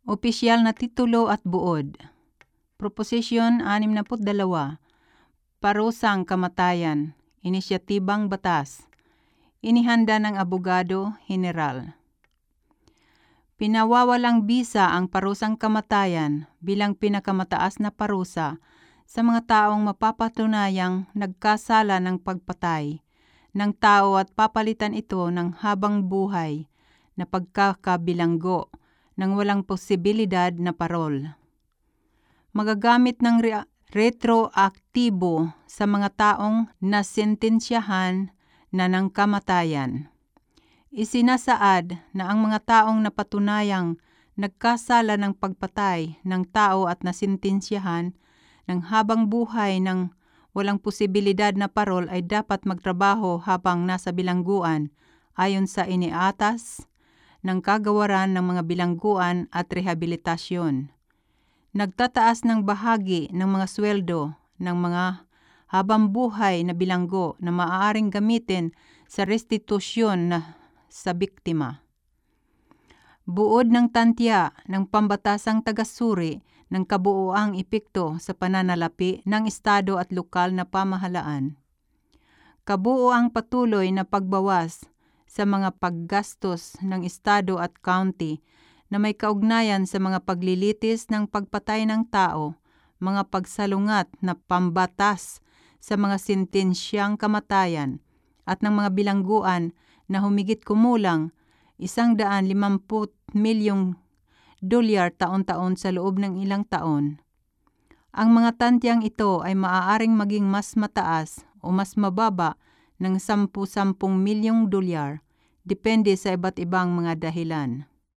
Opisyal na titulo at buod. Proposisyon 62. Parusang kamatayan. Inisyatibang batas. Inihanda ng Abogado General. Pinawawalang bisa ang parusang kamatayan bilang pinakamataas na parusa sa mga taong mapapatunayang nagkasala ng pagpatay ng tao at papalitan ito ng habang buhay na pagkakabilanggo ng walang posibilidad na parol. Magagamit ng retroaktibo sa mga taong nasentensyahan na ng kamatayan. Isinasaad na ang mga taong napatunayang nagkasala ng pagpatay ng tao at nasentensyahan ng habang buhay ng walang posibilidad na parol ay dapat magtrabaho habang nasa bilangguan ayon sa iniatas ng kagawaran ng mga bilangguan at rehabilitasyon. Nagtataas ng bahagi ng mga sweldo ng mga habang buhay na bilanggo na maaaring gamitin sa restitusyon sa biktima. Buod ng tantya ng pambatasang tagasuri ng kabuuang epekto sa pananalapi ng estado at lokal na pamahalaan. Kabuuang patuloy na pagbawas sa mga paggastos ng estado at county na may kaugnayan sa mga paglilitis ng pagpatay ng tao, mga pagsalungat na pambatas sa mga sentensyang kamatayan at ng mga bilangguan na humigit kumulang $150 milyong taon-taon sa loob ng ilang taon. Ang mga tantyang ito ay maaaring maging mas mataas o mas mababa ng $10 milyong, depende sa iba't ibang mga dahilan.